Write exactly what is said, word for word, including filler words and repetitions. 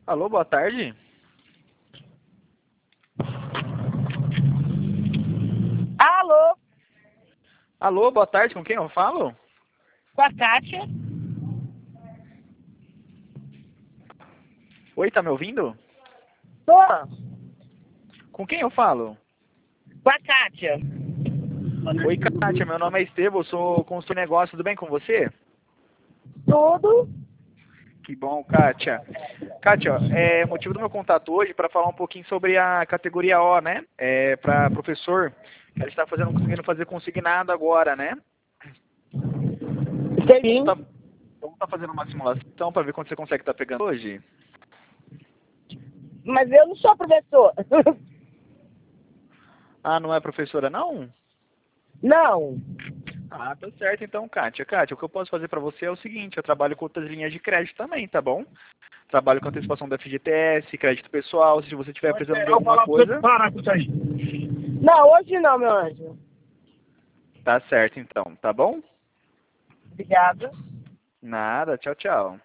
Alô, boa tarde. Alô, Alô, boa tarde, com quem eu falo? com a Kátia. Oi, tá me ouvindo? Tô, Com quem eu falo? com a Kátia. Oi, Kátia, meu nome é Estevam, eu sou consultor de negócio, tudo bem com você? Tudo? Que bom, Kátia. Kátia, é motivo do meu contato hoje para falar um pouquinho sobre a categoria O, né? É, para professor, que a gente está fazendo, conseguindo fazer consignado agora, né? Sim. Tá, vamos estar fazendo uma simulação para ver quanto você consegue estar pegando hoje? Mas eu não sou professor. Ah, não é professora, não? Não. Ah, tá certo então, Kátia. Kátia, o que eu posso fazer para você é o seguinte, eu trabalho com outras linhas de crédito também, tá bom? Trabalho com antecipação da F G T S, crédito pessoal, se você estiver precisando de alguma coisa... Parar com isso aí. Não, hoje não, meu anjo. Tá certo então, tá bom? Obrigada. Nada, tchau, tchau.